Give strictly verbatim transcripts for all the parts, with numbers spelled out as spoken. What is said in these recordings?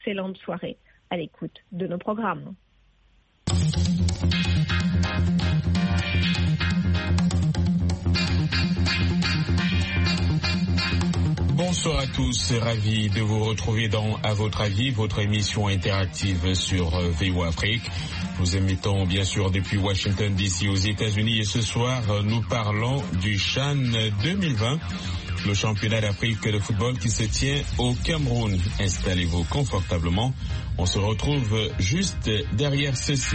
excellente soirée à l'écoute de nos programmes. Bonsoir à tous, ravi de vous retrouver dans À votre avis, votre émission interactive sur V O Afrique. Nous émettons bien sûr depuis Washington D C aux États-Unis et ce soir nous parlons du CHAN deux mille vingt, le championnat d'Afrique de football qui se tient au Cameroun. Installez-vous confortablement, on se retrouve juste derrière ceci.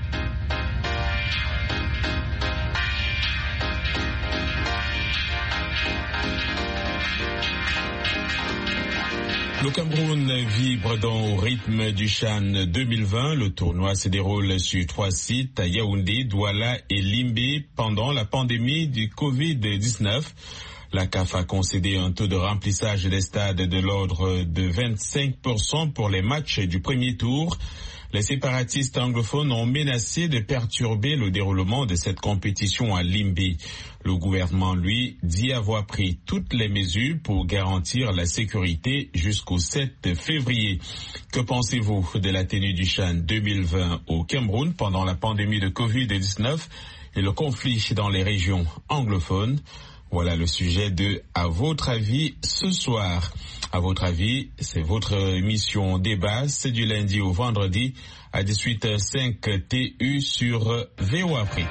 Le Cameroun vibre dans au rythme du CHAN deux mille vingt. Le tournoi se déroule sur trois sites, à Yaoundé, Douala et Limbé, pendant la pandémie du covid dix-neuf. La C A F a concédé un taux de remplissage des stades de l'ordre de vingt-cinq pour cent pour les matchs du premier tour. Les séparatistes anglophones ont menacé de perturber le déroulement de cette compétition à Limbé. Le gouvernement, lui, dit avoir pris toutes les mesures pour garantir la sécurité jusqu'au sept février. Que pensez-vous de la tenue du CHAN deux mille vingt au Cameroun pendant la pandémie de covid dix-neuf et le conflit dans les régions anglophones? Voilà le sujet de À votre avis ce soir. À votre avis, c'est votre émission débat, c'est du lundi au vendredi à dix-huit heures cinq T U sur V O Afrique.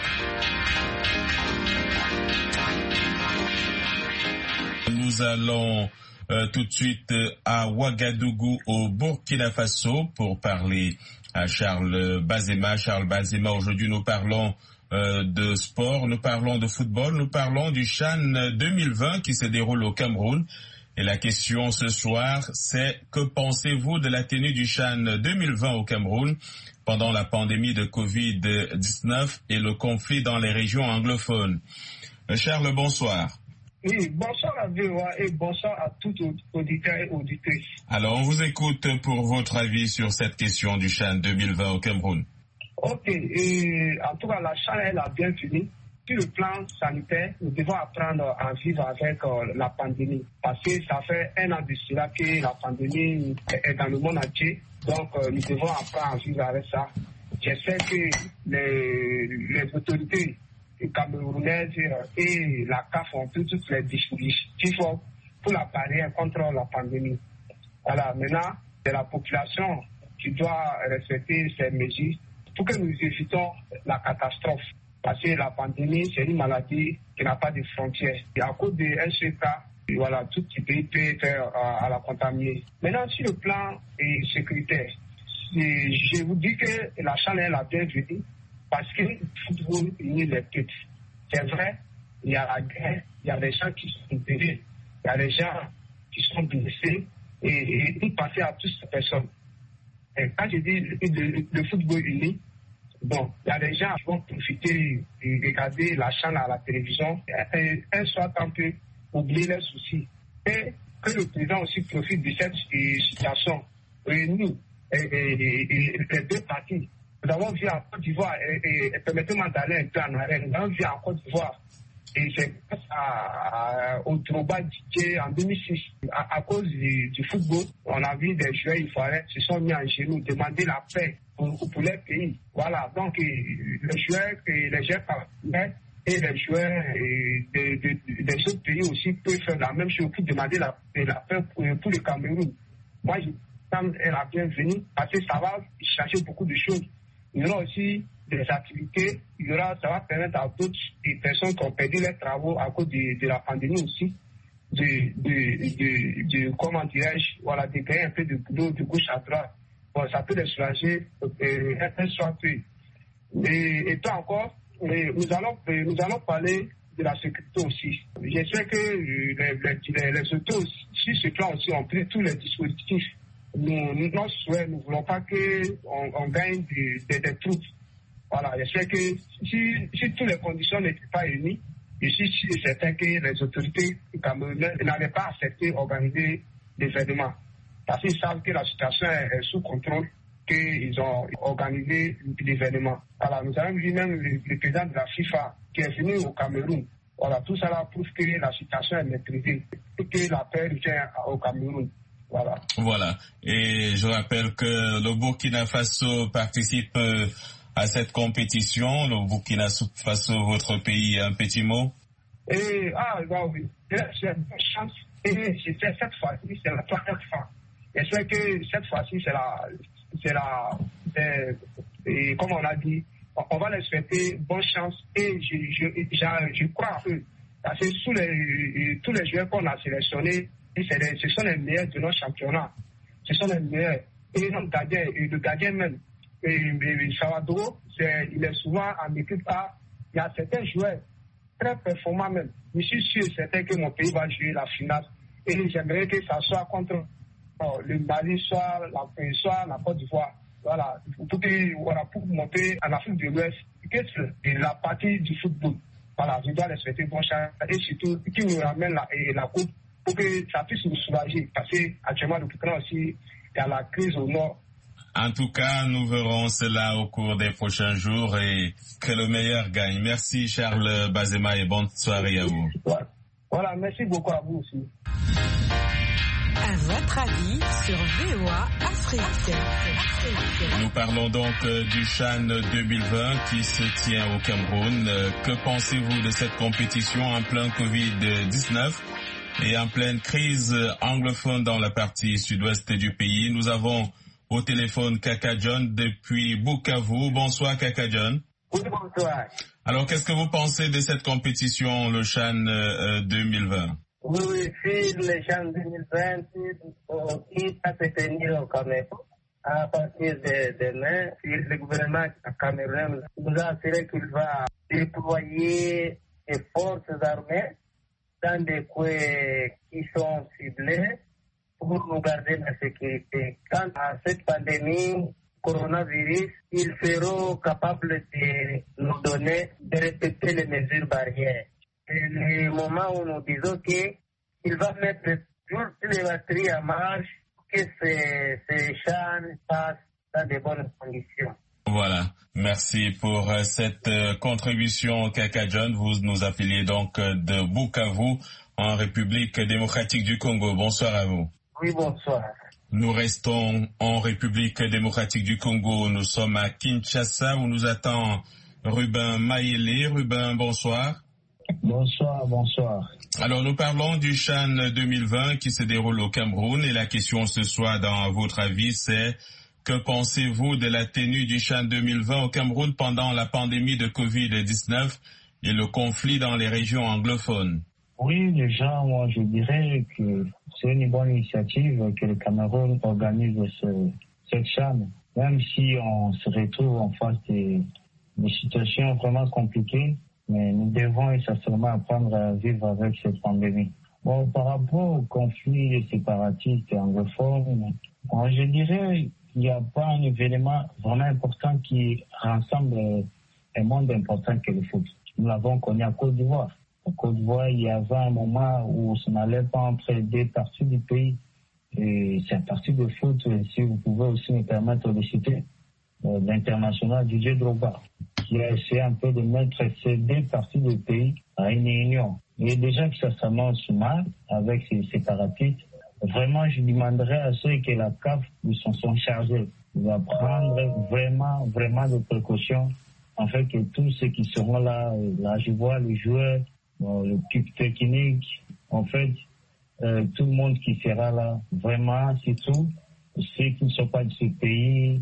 Nous allons euh, tout de suite à Ouagadougou au Burkina Faso pour parler à Charles Bazema. Charles Bazema, aujourd'hui nous parlons Euh, de sport, nous parlons de football, nous parlons du CHAN deux mille vingt qui se déroule au Cameroun. Et la question ce soir, c'est que pensez-vous de la tenue du CHAN deux mille vingt au Cameroun pendant la pandémie de covid dix-neuf et le conflit dans les régions anglophones? Charles, bonsoir. Oui, bonsoir à V O A et bonsoir à tous auditeurs et auditrices. Alors, on vous écoute pour votre avis sur cette question du CHAN deux mille vingt au Cameroun. Ok, et en tout cas, la CHAN est la bienvenue. Sur le plan sanitaire, nous devons apprendre à vivre avec euh, la pandémie. Parce que ça fait un an de cela que la pandémie est dans le monde entier. Donc, euh, nous devons apprendre à vivre avec ça. J'espère que les, les autorités camerounaises et la C A F ont pris toutes les dispositions pour la barrière contre la pandémie. Voilà, maintenant, c'est la population qui doit respecter ces mesures pour que nous évitons la catastrophe. Parce que la pandémie, c'est une maladie qui n'a pas de frontières. Et à cause d'un seul cas, voilà, tout pays peut faire à, à la contaminer. Maintenant, sur le plan eh, sécuritaire, je vous dis que la CHAN est la bienvenue parce que le football unit les peuples. C'est vrai, il y a la guerre, il y a des gens qui sont tués, il y a des gens qui sont blessés et, et, et passer à toutes ces personnes. Et quand je dis le, le football uni, bon, il y a des gens qui vont profiter et regarder la CHAN à la télévision. Et un soir, on peut oublier les soucis. Et que le président aussi profite de cette situation. Et nous, et, et, et, et les deux parties, nous avons vu en Côte d'Ivoire, et, et, et permettez-moi d'aller un peu en arrière, nous avons vu en Côte d'Ivoire, et c'est grâce à, à, au Drogba Didier en deux mille six, à, à cause du, du football, on a vu des joueurs ivoiriens se sont mis en genoux, demander la paix pour, pour les pays. Voilà, donc les joueurs, les joueurs partenaires et les joueurs et des, des, des autres pays aussi peuvent faire la même chose pour demander la, la paix pour, pour le Cameroun. Moi, je pense qu'elle est la bienvenue parce que ça va changer beaucoup de choses. Il y aura aussi des activités, il y aura, ça va permettre à d'autres personnes qui ont perdu leurs travaux à cause de, de la pandémie aussi, de, de, de, de comment dirais-je, voilà, de gagner un peu de boulot de gauche à droite. Bon, ça peut les soulager euh, un soir plus. Et, et toi encore, et nous, allons, nous allons parler de la sécurité aussi. J'espère que les, les, les autos, sur ce plan aussi, ont pris tous les dispositifs. Nous, nous, notre souhait, nous ne voulons pas qu'on on gagne des, des, des troupes. Voilà, j'espère que si, si toutes les conditions n'étaient pas réunies, je suis certain que les autorités camerounaises n'allaient pas accepter d'organiser l'événement. Parce qu'ils savent que la situation est, est sous contrôle, qu'ils ont organisé l'événement. Voilà, nous avons vu même le, le président de la FIFA qui est venu au Cameroun. Voilà, tout ça là prouve que la situation est maîtrisée et que la paix revient au Cameroun. Voilà. Voilà. Et je rappelle que le Burkina Faso participe à cette compétition. Le Burkina Faso, votre pays, un petit mot? Et, ah, bah oui. J'ai une chance. Et c'était cette fois-ci, c'est la première fois. Et c'est que cette fois-ci, c'est la, c'est la, c'est, et comme on a dit, on va les souhaiter bonne chance. Et je, je, je, je crois que, parce que sous les, tous les joueurs qu'on a sélectionnés, c'est ce sont les meilleurs de nos championnats. Ce sont les meilleurs. Et notre gardien, et le gardien même, et, et Savadoro, c'est, il est souvent en équipe A. Il y a certains joueurs très performants même. Je suis sûr et certain que mon pays va jouer la finale. Et j'aimerais que ça soit contre oh, le Mali, soit la, soit la Côte d'Ivoire. Voilà. Pour, que, voilà, pour monter en Afrique de l'Ouest, que c'est la partie du football. Voilà, je dois les souhaiter bonne chance. Et surtout, qu'ils nous ramènent la, la coupe pour que ça puisse nous soulager. Parce qu'actuellement, le Burkina aussi, il y a la crise au nord. En tout cas, nous verrons cela au cours des prochains jours et que le meilleur gagne. Merci Charles Bazema et bonne soirée à vous. Voilà, merci beaucoup à vous aussi. À votre avis sur V O A Afrique. Nous parlons donc du CHAN deux mille vingt qui se tient au Cameroun. Que pensez-vous de cette compétition en plein covid dix-neuf et en pleine crise anglophone dans la partie sud-ouest du pays? Nous avons au téléphone Kaka John depuis Bukavu. Bonsoir Kaka John. Oui, bonsoir. Alors, qu'est-ce que vous pensez de cette compétition, le CHAN euh, deux mille vingt? Oui, oui, si le CHAN deux mille vingt, qui va se tenir au Cameroun à partir de demain, si le gouvernement camerounais nous a assuré qu'il va déployer des forces armées dans des coins qui sont ciblés pour nous garder la sécurité. Quant à cette pandémie, coronavirus, ils seront capables de nous donner, de respecter les mesures barrières. Et le moment où nous disons qu'il va mettre toutes les batteries en marche pour que ces, ces champs passent dans de bonnes conditions. Voilà. Merci pour euh, cette euh, contribution, Kaka John. Vous nous appelez donc euh, de Bukavu, en République démocratique du Congo. Bonsoir à vous. Oui, bonsoir. Nous restons en République démocratique du Congo. Nous sommes à Kinshasa où nous attend Ruben Mayele. Ruben, bonsoir. Bonsoir, bonsoir. Alors, nous parlons du CHAN deux mille vingt qui se déroule au Cameroun et la question ce soir, dans votre avis, c'est que pensez-vous de la tenue du CHAN deux mille vingt au Cameroun pendant la pandémie de covid dix-neuf et le conflit dans les régions anglophones? Oui, déjà, moi, je dirais que c'est une bonne initiative que le Cameroun organise ce, cette CHAN, même si on se retrouve en face des, des situations vraiment compliquées. Mais nous devons essentiellement apprendre à vivre avec cette pandémie. Bon, par rapport au conflit des séparatistes et anglophones, bon, je dirais qu'il n'y a pas un événement vraiment important qui rassemble un monde important que le foot. Nous l'avons connu à Côte d'Ivoire. En Côte d'Ivoire, il y avait un moment où ça n'allait pas entre deux parties du pays. Et c'est un parti de foot, si vous pouvez aussi me permettre de citer, euh, l'international Didier Drogba, qui a essayé un peu de mettre ces deux parties du pays à une union. Et déjà que ça s'annonce mal avec ces séparatistes, vraiment je demanderais à ceux que la C A F s'en sont chargés de prendre vraiment, vraiment des précautions afin que tous ceux qui seront là, là je vois les joueurs, bon, l'équipe technique, en fait, euh, tout le monde qui sera là, vraiment, c'est tout. Ceux qui ne sont pas de ce pays,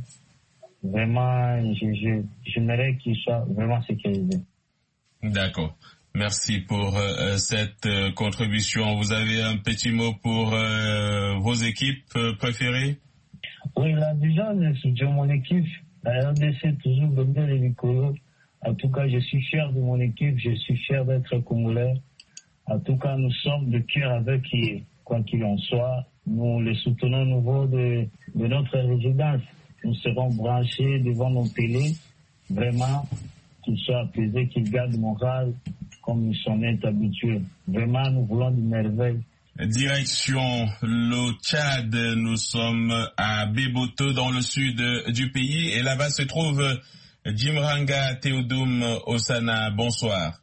vraiment, je, je, j'aimerais qu'ils soient vraiment sécurisés. D'accord. Merci pour euh, cette euh, contribution. Vous avez un petit mot pour euh, vos équipes euh, préférées? Oui, là, déjà, de mon équipe, la R D C, toujours Bendel et Nicolo. En tout cas, je suis fier de mon équipe, je suis fier d'être congolais. En tout cas, nous sommes de cœur avec qui, quoi qu'il en soit. Nous les soutenons au niveau de, de notre résidence. Nous serons branchés devant nos télés, vraiment, qu'ils soient apaisés, qu'ils gardent le moral comme nous sommes habitués. Vraiment, nous voulons du merveille. Direction le Tchad, nous sommes à Beboto dans le sud du pays et là-bas se trouve Jimranga Théodoum Osana. Bonsoir.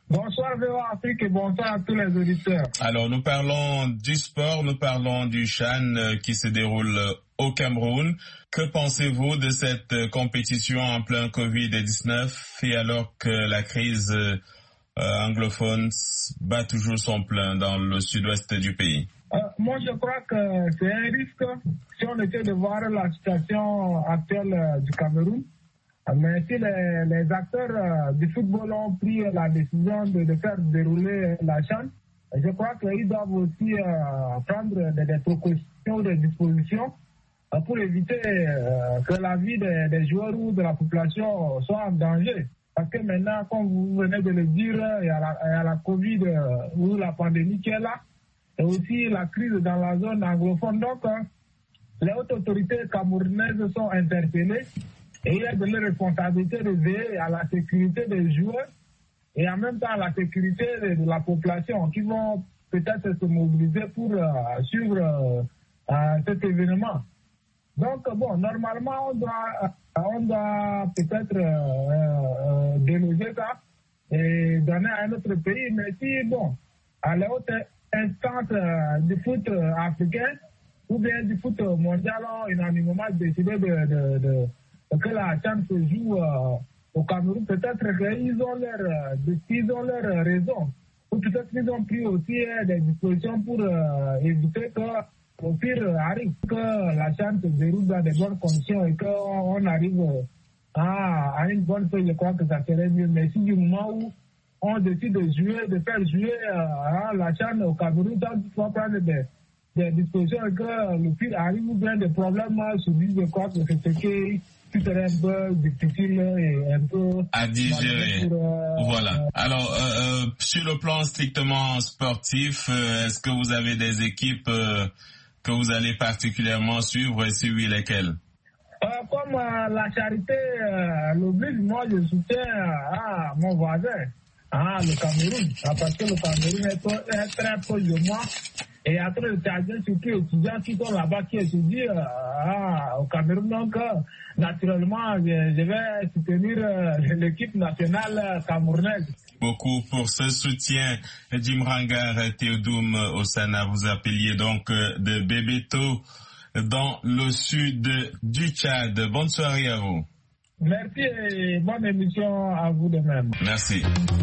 Bonsoir V O A Afrique et bonsoir à tous les auditeurs. Alors nous parlons du sport, nous parlons du CHAN qui se déroule au Cameroun. Que pensez-vous de cette compétition en plein covid dix-neuf et alors que la crise euh, anglophone bat toujours son plein dans le sud-ouest du pays? euh, Moi je crois que c'est un risque si on essaie de voir la situation actuelle euh, du Cameroun. Mais si les, les acteurs euh, du football ont pris la décision de, de faire dérouler la CHAN, je crois qu'ils doivent aussi euh, prendre des, des précautions, des dispositions euh, pour éviter euh, que la vie des, des joueurs ou de la population soit en danger. Parce que maintenant, comme vous venez de le dire, il y a la, il y a la Covid euh, ou la pandémie qui est là, et aussi la crise dans la zone anglophone. Donc, euh, les hautes autorités camerounaises sont interpellées. Et il y a de la responsabilité de veiller à la sécurité des joueurs et en même temps à la sécurité de, de la population qui vont peut-être se mobiliser pour euh, suivre euh, euh, cet événement. Donc, bon, normalement, on doit, on doit peut-être euh, euh, déloger ça et donner à un autre pays. Mais si, bon, à la haute instance euh, du foot euh, africain ou bien du foot mondial, ont unanimement décidé de... de, de que la CHAN se joue euh, au Cameroun, peut-être qu'ils ont leur, euh, ils ont leur raison. Ou peut-être qu'ils ont pris aussi euh, des dispositions pour euh, éviter que au pire arrive que la CHAN se déroule dans de bonnes conditions et qu'on arrive à, à une bonne feuille. Je crois que ça serait mieux. Mais si du moment où on décide de jouer, de faire jouer euh, la CHAN au Cameroun, donc il faut prendre des, des dispositions et que le pire arrive ou bien des problèmes subis. Je crois que c'est ce qui qui serait un peu difficile et un peu à digérer. Pour, euh, voilà. Alors, euh, euh, sur le plan strictement sportif, euh, est-ce que vous avez des équipes euh, que vous allez particulièrement suivre et si oui, lesquelles? euh, Comme euh, la charité euh, l'oblige, moi je soutiens euh, mon voisin, ah, le Cameroun, ah, parce que le Cameroun est, est très proche de moi. Et après le Tchadien, surtout les étudiants qui sont là-bas, qui étudient euh, ah, au Cameroun. Donc, euh, naturellement, je, je vais soutenir euh, l'équipe nationale euh, camerounaise. Beaucoup pour ce soutien. Jim Rangar Théodoum Osana, vous appeliez donc euh, de Bébéto dans le sud du Tchad. Bonne soirée à vous. Merci et bonne émission à vous de même. Merci.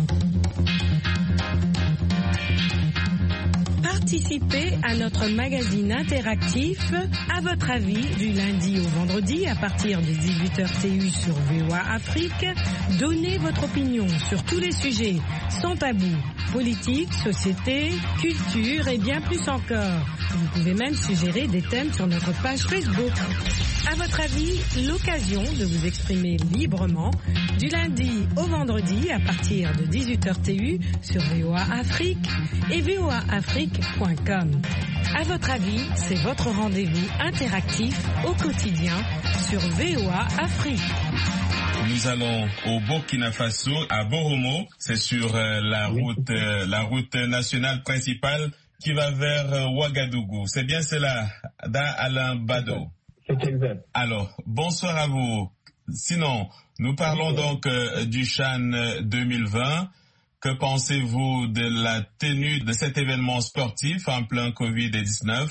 Participez à notre magazine interactif À votre avis du lundi au vendredi à partir de dix-huit heures T U sur V O A Afrique. Donnez votre opinion sur tous les sujets sans tabou. Politique, société, culture et bien plus encore. Vous pouvez même suggérer des thèmes sur notre page Facebook. À votre avis, l'occasion de vous exprimer librement du lundi au vendredi à partir de dix-huit heures T U sur V O A Afrique et V O A Afrique point com. À votre avis, c'est votre rendez-vous interactif au quotidien sur V O A Afrique. Nous allons au Burkina Faso, à Boromo. C'est sur euh, la route, euh, la route nationale principale qui va vers euh, Ouagadougou. C'est bien cela, Da Alain Bado. C'est exact. Alors, bonsoir à vous. Sinon, nous parlons donc euh, du CHAN deux mille vingt. Que pensez-vous de la tenue de cet événement sportif en plein covid dix-neuf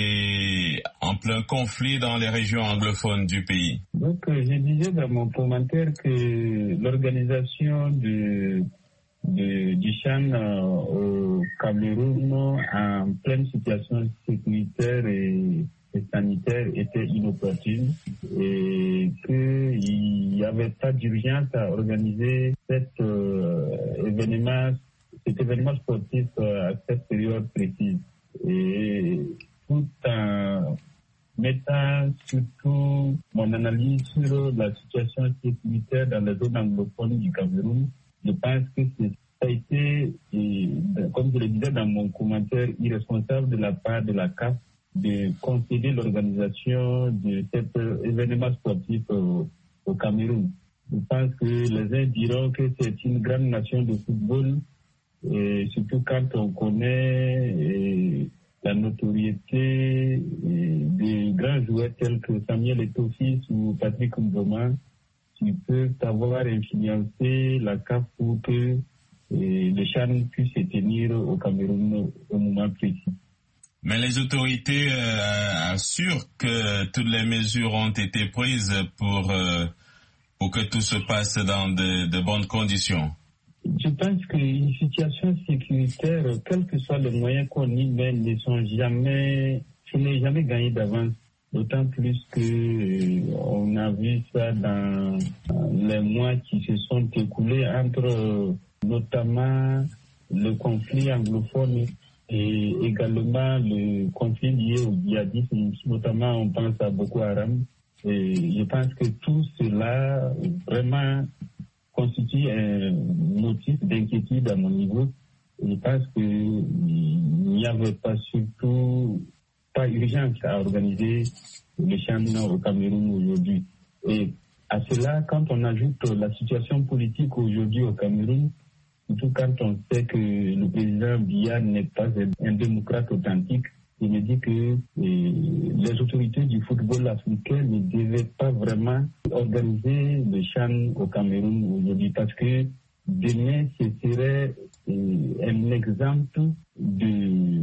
et en plein conflit dans les régions anglophones du pays? Donc, euh, je disais dans mon commentaire que l'organisation de, de, du CHAN euh, au Cameroun en pleine situation sécuritaire et sanitaire était inopportune et qu'il n'y avait pas d'urgence à organiser cet euh, événement, cet événement sportif euh, à cette période précise. Et tout en mettant surtout mon analyse sur la situation sécuritaire dans la zone anglophone du Cameroun, je pense que c'est ça a été, et, comme je le disais dans mon commentaire, irresponsable de la part de la C A F de concéder l'organisation de cet événement sportif au, au Cameroun. Je pense que les uns diront que c'est une grande nation de football, et surtout quand on connaît et, la notoriété et, des grands joueurs tels que Samuel Eto'o ou Patrick Mboma, qui peuvent avoir influencé la C A F pour que et le CHAN puisse se tenir au Cameroun au moment précis. Mais les autorités euh, assurent que toutes les mesures ont été prises pour, euh, pour que tout se passe dans de, de bonnes conditions. Je pense qu'une situation sécuritaire, quels que soient les moyens qu'on y met, ne sont jamais, ce n'est jamais gagné d'avance. D'autant plus que euh, on a vu ça dans les mois qui se sont écoulés entre euh, notamment le conflit anglophone et également le conflit lié au djihadisme, notamment on pense à Boko Haram. Et je pense que tout cela vraiment constitue un motif d'inquiétude à mon niveau. Je pense qu'il n'y avait pas surtout pas urgence à organiser le CHAN au Cameroun aujourd'hui. Et à cela, quand on ajoute la situation politique aujourd'hui au Cameroun, surtout quand on sait que le président Biya n'est pas un démocrate authentique, il me dit que eh, les autorités du football africain ne devaient pas vraiment organiser le CHAN au Cameroun aujourd'hui parce que demain, ce serait eh, un exemple de,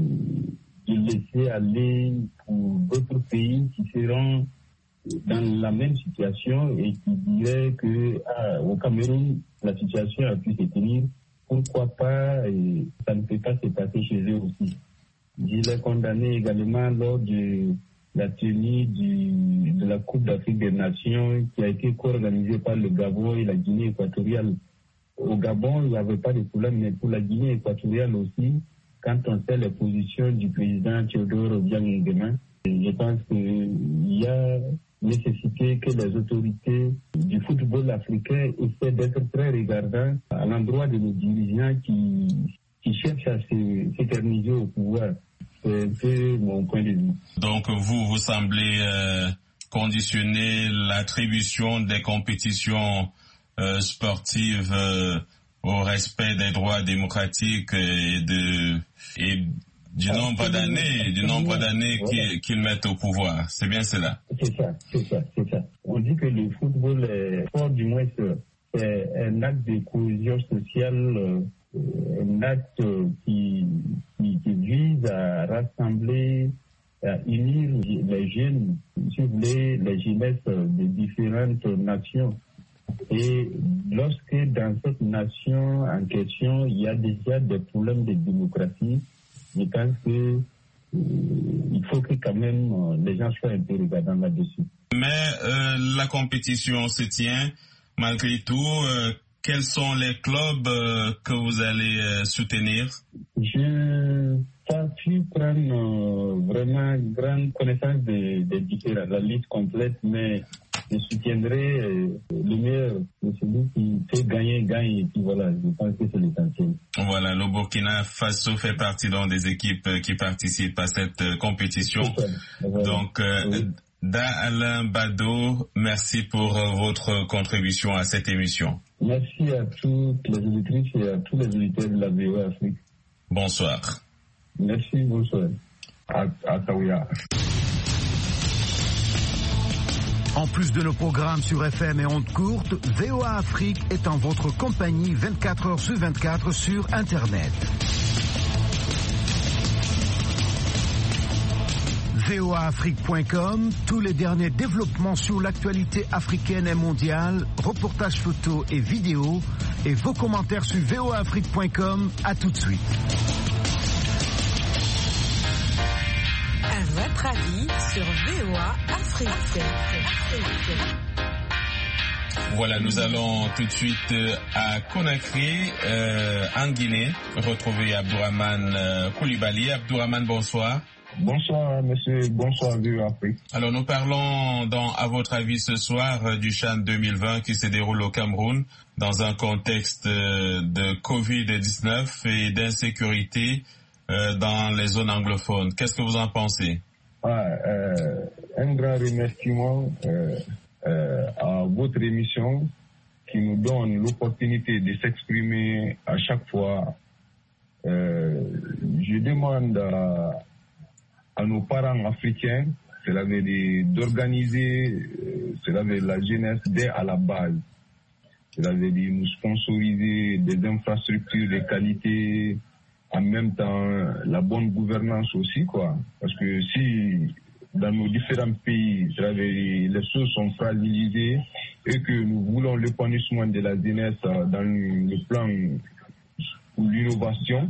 de laisser aller pour d'autres pays qui seront dans la même situation et qui diraient que ah, au Cameroun, la situation a pu se tenir. Pourquoi pas, et ça ne peut pas se passer chez eux aussi. Je l'ai condamné également lors de la tenue du, de la Coupe d'Afrique des Nations qui a été co-organisée par le Gabon et la Guinée équatoriale. Au Gabon, il n'y avait pas de problème, mais pour la Guinée équatoriale aussi, quand on sait les positions du président Théodore Obiang Nguema, je pense qu'il y a nécessité que les autorités du football africain essaient d'être très regardants à l'endroit de nos dirigeants qui, qui cherchent à s'éterniser au pouvoir. C'est un peu mon point de vue. Donc vous, vous semblez euh, conditionner l'attribution des compétitions euh, sportives euh, au respect des droits démocratiques et de... Et du ah, nombre d'années, du nombre d'années voilà. qu'ils, qu'ils mettent au pouvoir. C'est bien cela. C'est ça, c'est ça, c'est ça. On dit que le football est fort, du moins, c'est un acte de cohésion sociale, un acte qui, qui, qui vise à rassembler, à unir les jeunes, si vous voulez, les jeunesses de différentes nations. Et lorsque dans cette nation en question, il y a déjà des problèmes de démocratie, je pense que euh, il faut que quand même euh, les gens soient un peu regardants là-dessus. Mais euh, la compétition se tient malgré tout. Euh, quels sont les clubs euh, que vous allez euh, soutenir? Je pas pu prendre euh, vraiment grande connaissance des de différents, la liste complète, mais je soutiendrai euh, le meilleur, celui qui fait gagner, gagne, et puis voilà, je pense que c'est l'essentiel. Voilà, le Burkina Faso fait partie donc des équipes qui participent à cette euh, compétition. Voilà. Donc, euh, oui. Da Alain Bado, merci pour euh, votre contribution à cette émission. Merci à toutes les auditrices et à tous les auditeurs de la V O A Afrique. Bonsoir. Merci, bonsoir. À, à Taouya. En plus de nos programmes sur F M et ondes courtes, V O A Afrique est en votre compagnie vingt-quatre heures sur vingt-quatre sur Internet. V O A Afrique point com, tous les derniers développements sur l'actualité africaine et mondiale, reportages photos et vidéos, et vos commentaires sur V O A Afrique point com. À tout de suite. À votre avis sur V O A Afrique. Voilà, nous allons tout de suite à Conakry, euh, en Guinée, retrouver Abdourahmane euh, Koulibaly. Abdourahmane, bonsoir. Bonsoir, monsieur. Bonsoir, V O A Afrique. Alors, nous parlons, dans, à votre avis, ce soir, du CHAN deux mille vingt qui se déroule au Cameroun dans un contexte de covid dix-neuf et d'insécurité euh, dans les zones anglophones. Qu'est-ce que vous en pensez? Ah, euh, un grand remerciement euh, euh, à votre émission qui nous donne l'opportunité de s'exprimer à chaque fois. Euh, je demande à à nos parents africains, cela veut dire d'organiser, euh, cela veut dire la jeunesse dès à la base. c'est-à-dire nous sponsoriser des infrastructures de qualité, en même temps la bonne gouvernance aussi, quoi. Parce que si dans nos différents pays, les choses sont fragilisées et que nous voulons l'épanouissement de la jeunesse dans le plan pour l'innovation,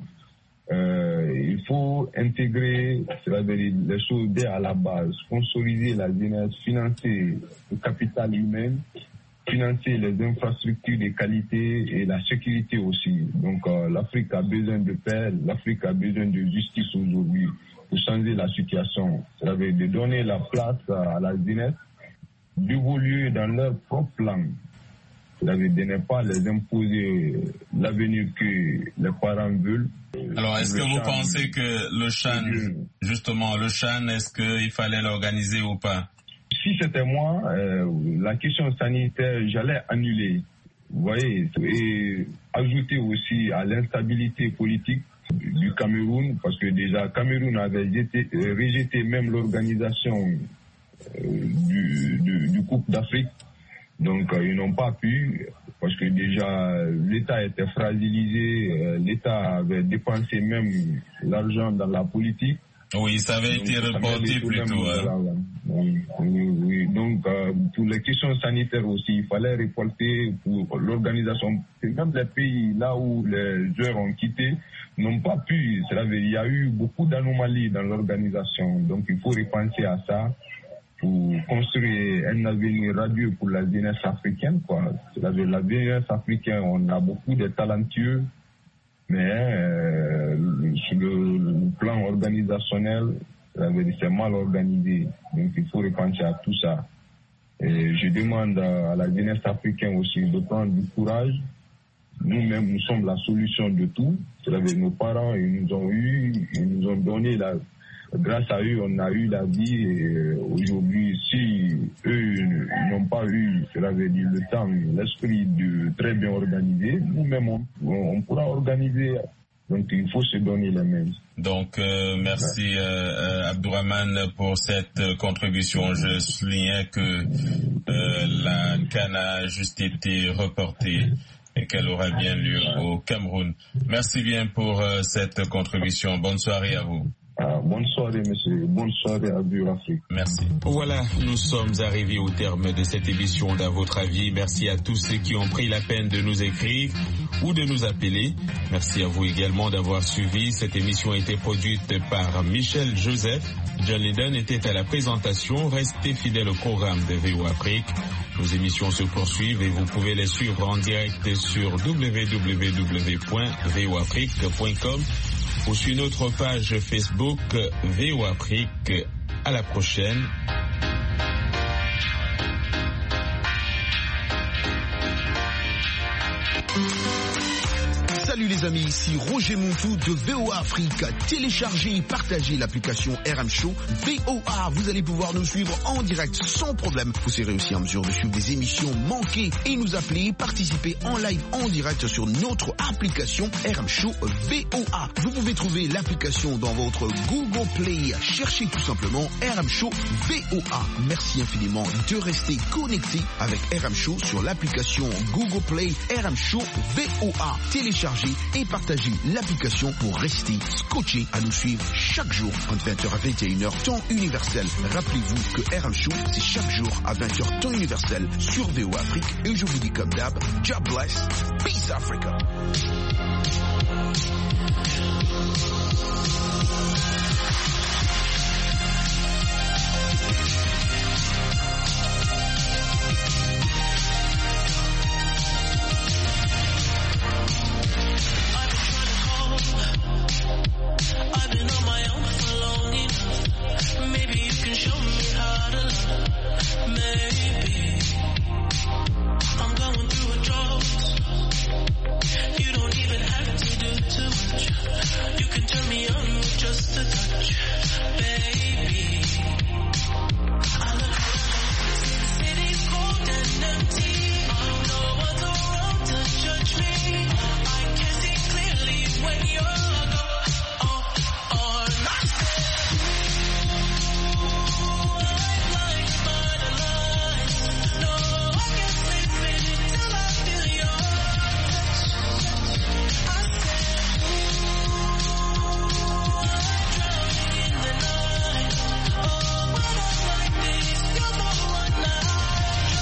euh, il faut intégrer les choses dès à la base, sponsoriser la jeunesse, financer le capital humain, financer les infrastructures de qualité et la sécurité aussi. Donc euh, l'Afrique a besoin de paix, l'Afrique a besoin de justice aujourd'hui pour changer la situation. C'est-à-dire de donner la place à la jeunesse, d'évoluer dans leur propre langue. C'est-à-dire de ne pas les imposer l'avenir que les parents veulent. Alors, est-ce que vous pensez que le Chan, justement, le Chan, est-ce qu'il fallait l'organiser ou pas? Si c'était moi, euh, la question sanitaire, j'allais annuler. Vous voyez, et ajouter aussi à l'instabilité politique du Cameroun, parce que déjà, Cameroun avait jeté, euh, rejeté même l'organisation euh, du, du, du Coupe d'Afrique. Donc, euh, ils n'ont pas pu, parce que déjà, l'État était fragilisé, euh, l'État avait dépensé même l'argent dans la politique. Oui, ça avait donc, été reporté plutôt. Hein. Oui, oui, oui. Donc, euh, pour les questions sanitaires aussi, il fallait reporter pour l'organisation. Même les pays là où les joueurs ont quitté n'ont pas pu. C'est-à-dire, il y a eu beaucoup d'anomalies dans l'organisation. Donc, il faut repenser à ça pour construire un avenir radieux pour la jeunesse africaine, quoi. C'est-à-dire, la jeunesse africaine, on a beaucoup de talentueux. Mais euh, sur le, le plan organisationnel, c'est mal organisé. Donc il faut repenser à tout ça. Et je demande à la jeunesse africaine aussi de prendre du courage. Nous-mêmes, nous sommes la solution de tout. C'est-à-dire nos parents, ils nous ont eu, ils nous ont donné la... Grâce à eux, on a eu la vie. Et aujourd'hui, si eux n'ont pas eu, cela veut dire le temps, l'esprit de très bien organiser, nous-mêmes, on, on pourra organiser. Donc, il faut se donner les mains. Donc, euh, merci euh, Abdourahmane pour cette euh, contribution. Je soulignais que euh, la CAN a juste été reportée et qu'elle aura bien lieu au Cameroun. Merci bien pour euh, cette contribution. Bonne soirée à vous. Ah, bonne soirée, monsieur. Bonne soirée à Vue Afrique. Merci. Voilà, nous sommes arrivés au terme de cette émission d'À votre avis. Merci à tous ceux qui ont pris la peine de nous écrire ou de nous appeler. Merci à vous également d'avoir suivi. Cette émission a été produite par Michel Joseph. John Lydon était à la présentation. Restez fidèles au programme de V O Afrique. Nos émissions se poursuivent et vous pouvez les suivre en direct sur w w w point v o afrique point com ou sur notre page Facebook V O Afrique. À la prochaine. Salut les amis, ici Roger Montou de V O A Afrique. Téléchargez et partagez l'application R M Show V O A. Vous allez pouvoir nous suivre en direct sans problème. Vous serez aussi en mesure de suivre des émissions manquées et nous appeler, participer en live en direct sur notre application R M Show V O A. Vous pouvez trouver l'application dans votre Google Play. Cherchez tout simplement R M Show V O A. Merci infiniment de rester connecté avec R M Show sur l'application Google Play R M Show V O A. Téléchargez et partagez l'application pour rester scotché à nous suivre chaque jour entre vingt heures à vingt et une heures temps universel. Rappelez-vous que R M Show c'est chaque jour à vingt heures temps universel sur V O Afrique et je vous dis comme d'hab, God bless, peace Africa.